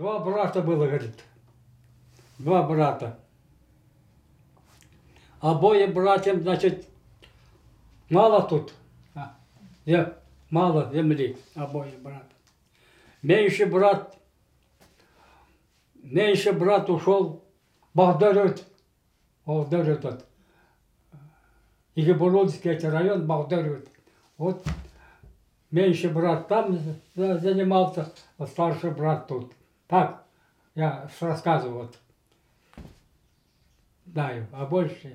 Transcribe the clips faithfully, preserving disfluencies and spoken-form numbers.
Два брата было, говорит. Два брата. Обоим братьям, значит, мало тут. А, зем- мало земли обоим братьям. Меньший брат, меньший брат ушел в Бахдарют. Бахдарют вот. Египетский район, Бахдарют. Вот меньший брат там занимался, а старший брат тут. Так, я рассказываю вот. Знаю, а больше.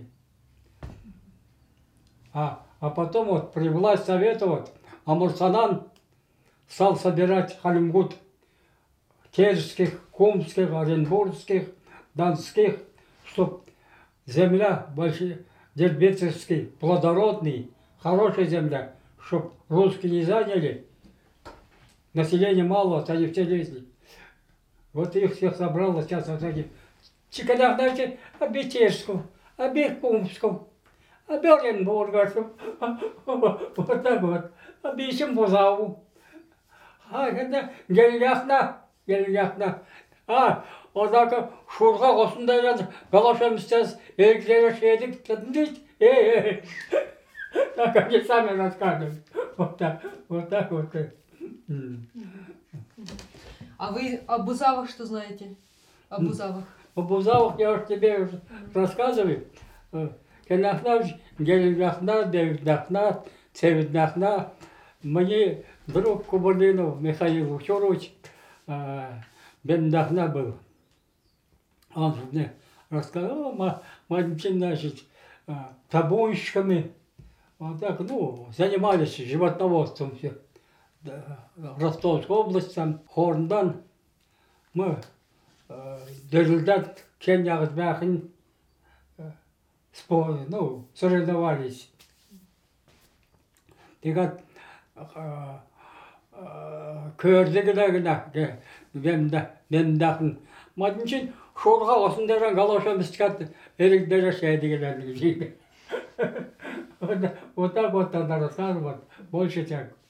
А, а потом вот при власть совета вот Амурсанан стал собирать халимгут тельских, кумских, оренбургских, донских, чтоб земля больше дербецкий, плодородный, хорошая земля, чтоб русские не заняли, население мало, вот они все лезли. Вот их всех собрало сейчас вот эти. Чеканах, знаете, Обетежскую, Обекумскую, Оберенбургу, вот так вот, Обещем Бузаву. А, это Гельяхна, Гельяхна. А, однако Шурга осындай жазып, галошемістес, элгілері шедік, тіндейді, эй, эй. Так они сами рассказывают. Вот так, вот так вот. А вы о Бузавах что знаете? О Бузавах. О Бузавах я уж тебе уже рассказываю. Кенахна, Гельяхна, Девидахна, Цевидахна. Мне друг Кубалинов Михаил Учурович Бендахна был. Он мне рассказал, мы, значит, табунщиками, вот так, ну, занимались животноводством все. Ростовской области, там, Хорндан, мы результат Кенягдбахин, ну, соревновались. И как көрдігілігіне бендақын. Мадыншын шорға осындайдан галошамыз чықады, ерігдері шәйдігілерді жейді. Вот так вот тогда рассказывают, больше так.